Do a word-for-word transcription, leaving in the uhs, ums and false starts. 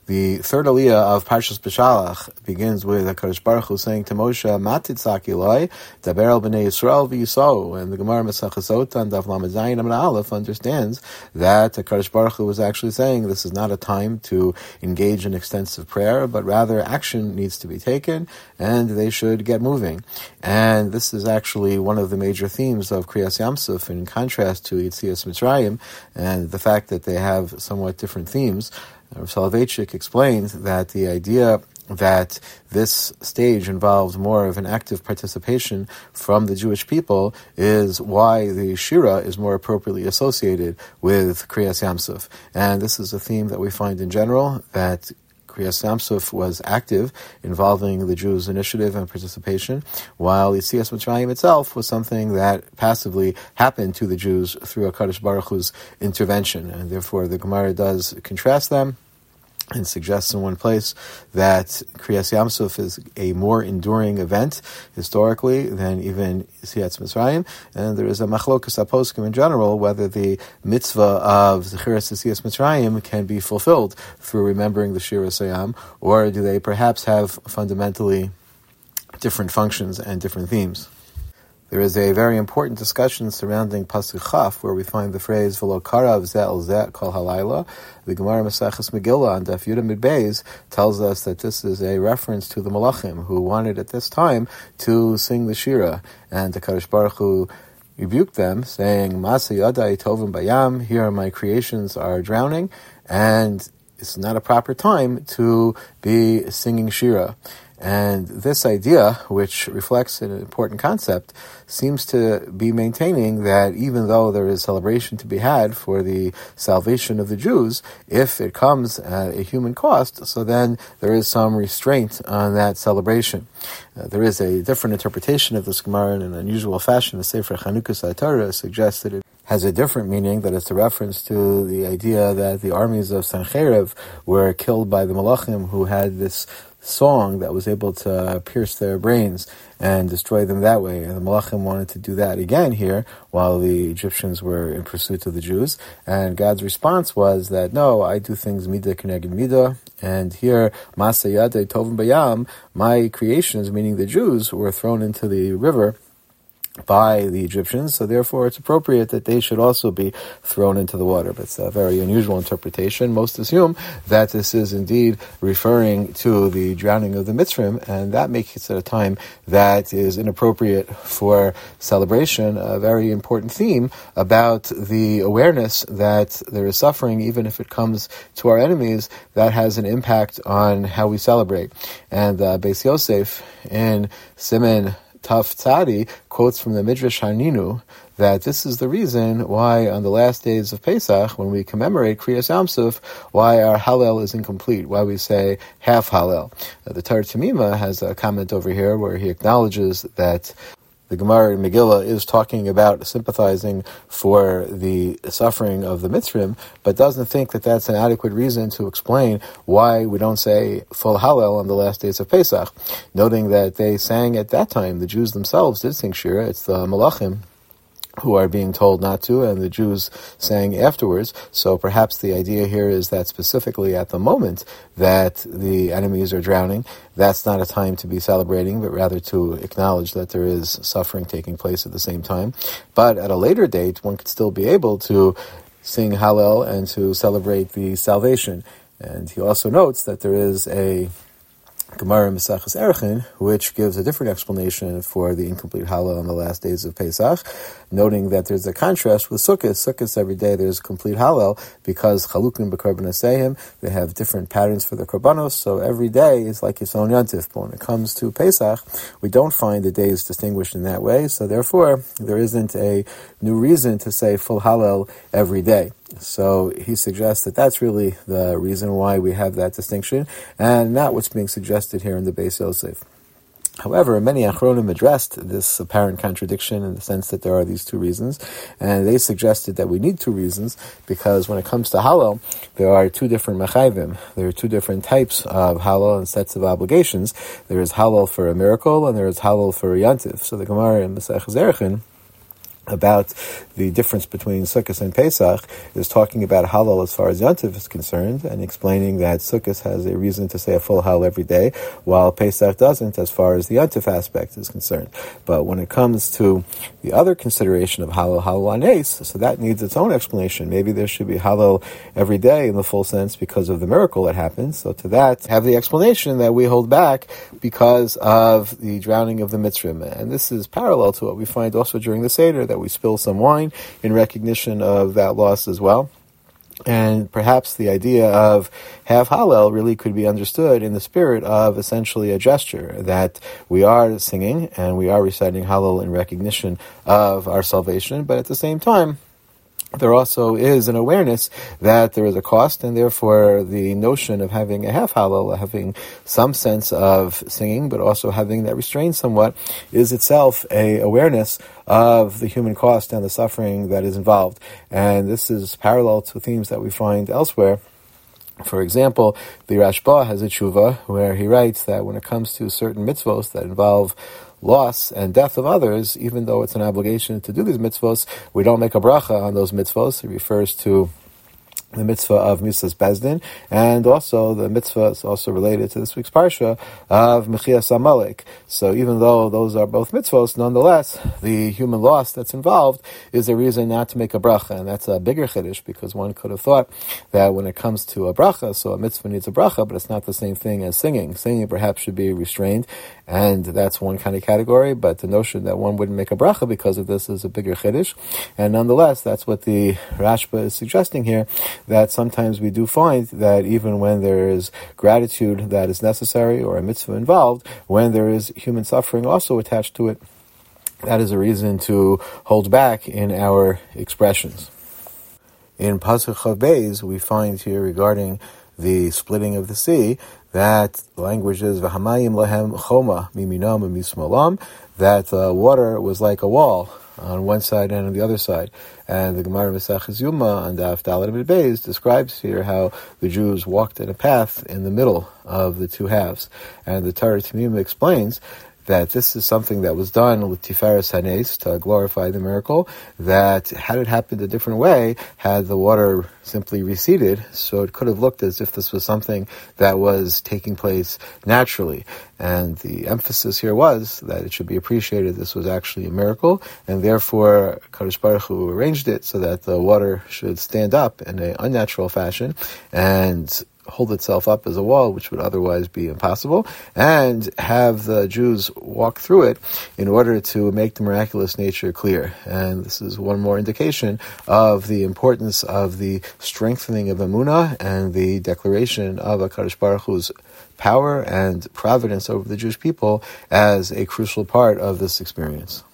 The third aliyah of Parshas Beshalach begins with HaKadosh Baruch Hu saying to Moshe, "Matitzak Eloi, daber el bnei Yisrael v'yisau." And the Gemara Maseches Sotah Daf Lamed Zayin Amud Aleph understands that HaKadosh Baruch Hu was actually saying this is not a time to engage in extensive prayer, but rather action needs to be taken, and they should get moving. And this is actually one of the major themes of Kriyas Yamsuf, in contrast to Yetzias Mitzrayim, and the fact that they have somewhat different themes. Rav Soloveitchik explains that the idea that this stage involved more of an active participation from the Jewish people is why the Shira is more appropriately associated with Kriyas Yamsuf. And this is a theme that we find in general, that Kriyas Yamsuf was active, involving the Jews' initiative and participation, while Yetzias Mitzrayim itself was something that passively happened to the Jews through HaKadosh Baruch Hu's intervention. And therefore the Gemara does contrast them and suggests in one place that Kriyas Yamsuf is a more enduring event historically than even Yetzias Mitzrayim, and there is a machlokas aposkim in general whether the mitzvah of Zechiras Yetzias Mitzrayim can be fulfilled through remembering the Shira Sayam, or do they perhaps have fundamentally different functions and different themes. There is a very important discussion surrounding Pasuk Chaf, where we find the phrase "V'lo karav zeh el zeh kol halayla." The Gemara Maseches Megillah on Daf Yud Amud Beis tells us that this is a reference to the Malachim, who wanted at this time to sing the Shira, and the HaKadosh Baruch Hu rebuked them, saying, "Masa yadai tovim bayam." Here, my creations are drowning, and it's not a proper time to be singing Shira. And this idea, which reflects an important concept, seems to be maintaining that even though there is celebration to be had for the salvation of the Jews, if it comes at a human cost, so then there is some restraint on that celebration. Uh, there is a different interpretation of this Gemara in an unusual fashion. The Sefer Chanukas HaTorah suggests that it has a different meaning, that it's a reference to the idea that the armies of Sancheiriv were killed by the Malachim, who had this song that was able to pierce their brains and destroy them that way. And the Malachim wanted to do that again here while the Egyptians were in pursuit of the Jews. And God's response was that, no, I do things midah keneged midah. And here, Masa yadei tovim bayam, my creations, meaning the Jews, were thrown into the river by the Egyptians, so therefore it's appropriate that they should also be thrown into the water. But it's a very unusual interpretation. Most assume that this is indeed referring to the drowning of the Mitzrim, and that makes it a time that is inappropriate for celebration, a very important theme about the awareness that there is suffering, even if it comes to our enemies, that has an impact on how we celebrate. And uh, Beis Yosef in Siman Taf Tzadi quotes from the Midrash Haninu that this is the reason why on the last days of Pesach, when we commemorate Kriyas Yamsuf, why our Hallel is incomplete, why we say half Hallel. Uh, the Torah Tamima has a comment over here where he acknowledges that the Gemara in Megillah is talking about sympathizing for the suffering of the Mitzrim, but doesn't think that that's an adequate reason to explain why we don't say full Hallel on the last days of Pesach, noting that they sang at that time. The Jews themselves did sing Shira. It's the Malachim who are being told not to, and the Jews sang afterwards. So perhaps the idea here is that specifically at the moment that the enemies are drowning, that's not a time to be celebrating, but rather to acknowledge that there is suffering taking place at the same time. But at a later date, one could still be able to sing Hallel and to celebrate the salvation. And he also notes that there is a Gemara in Maseches Erchin, which gives a different explanation for the incomplete Hallel on the last days of Pesach, noting that there's a contrast with Sukkot. Sukkot, every day there's complete Hallel, because Chalukim b'Korbanosehim, they have different patterns for the Korbanos, so every day is like its own Yontif. But when it comes to Pesach, we don't find the days distinguished in that way, so therefore there isn't a new reason to say full Hallel every day. So he suggests that that's really the reason why we have that distinction, and not what's being suggested here in the Beis Yosef. However, many Achronim addressed this apparent contradiction in the sense that there are these two reasons, and they suggested that we need two reasons, because when it comes to Hallel, there are two different mechayvim. There are two different types of Hallel and sets of obligations. There is Hallel for a miracle, and there is Hallel for a yantiv. So the Gemara in Maseches Erchin about the difference between Sukkot and Pesach is talking about Hallel as far as Yontif is concerned, and explaining that Sukkot has a reason to say a full Hallel every day, while Pesach doesn't as far as the Yontif aspect is concerned. But when it comes to the other consideration of Hallel, Hallel Anes, so that needs its own explanation. Maybe there should be Hallel every day in the full sense because of the miracle that happened. So to that, have the explanation that we hold back because of the drowning of the Mitzrim. And this is parallel to what we find also during the Seder, that we spill some wine in recognition of that loss as well. And perhaps the idea of half Hallel really could be understood in the spirit of essentially a gesture, that we are singing and we are reciting Hallel in recognition of our salvation, but at the same time, there also is an awareness that there is a cost, and therefore the notion of having a half Hallel, having some sense of singing, but also having that restrained somewhat, is itself a awareness of the human cost and the suffering that is involved. And this is parallel to themes that we find elsewhere. For example, the Rashba has a tshuva where he writes that when it comes to certain mitzvos that involve loss and death of others, even though it's an obligation to do these mitzvos, we don't make a bracha on those mitzvos. It refers to the mitzvah of Misas Bezdin, and also the mitzvah is also related to this week's parsha of Mechias Amalek. So even though those are both mitzvos, nonetheless, the human loss that's involved is a reason not to make a bracha, and that's a bigger chiddush, because one could have thought that when it comes to a bracha, so a mitzvah needs a bracha, but it's not the same thing as singing. Singing perhaps should be restrained, and that's one kind of category, but the notion that one wouldn't make a bracha because of this is a bigger chiddush, and nonetheless, that's what the Rashba is suggesting here, that sometimes we do find that even when there is gratitude that is necessary or a mitzvah involved, when there is human suffering also attached to it, that is a reason to hold back in our expressions. In Pasuk Chav Beis, we find here regarding the splitting of the sea, that the language is V'hamayim lahem choma miminam and mismalam, that the water was like a wall on one side and on the other side. And the Gemara Maseches Yuma on Daf Daled Amud Beis describes here how the Jews walked in a path in the middle of the two halves. And the Torah Tamim explains that this is something that was done with Tiferes Hanes to glorify the miracle, that had it happened a different way, had the water simply receded, so it could have looked as if this was something that was taking place naturally. And the emphasis here was that it should be appreciated this was actually a miracle, and therefore Kadosh Baruch Hu arranged it so that the water should stand up in an unnatural fashion and hold itself up as a wall, which would otherwise be impossible, and have the Jews walk through it in order to make the miraculous nature clear. And this is one more indication of the importance of the strengthening of Emunah and the declaration of HaKadosh Baruch Hu's power and providence over the Jewish people as a crucial part of this experience.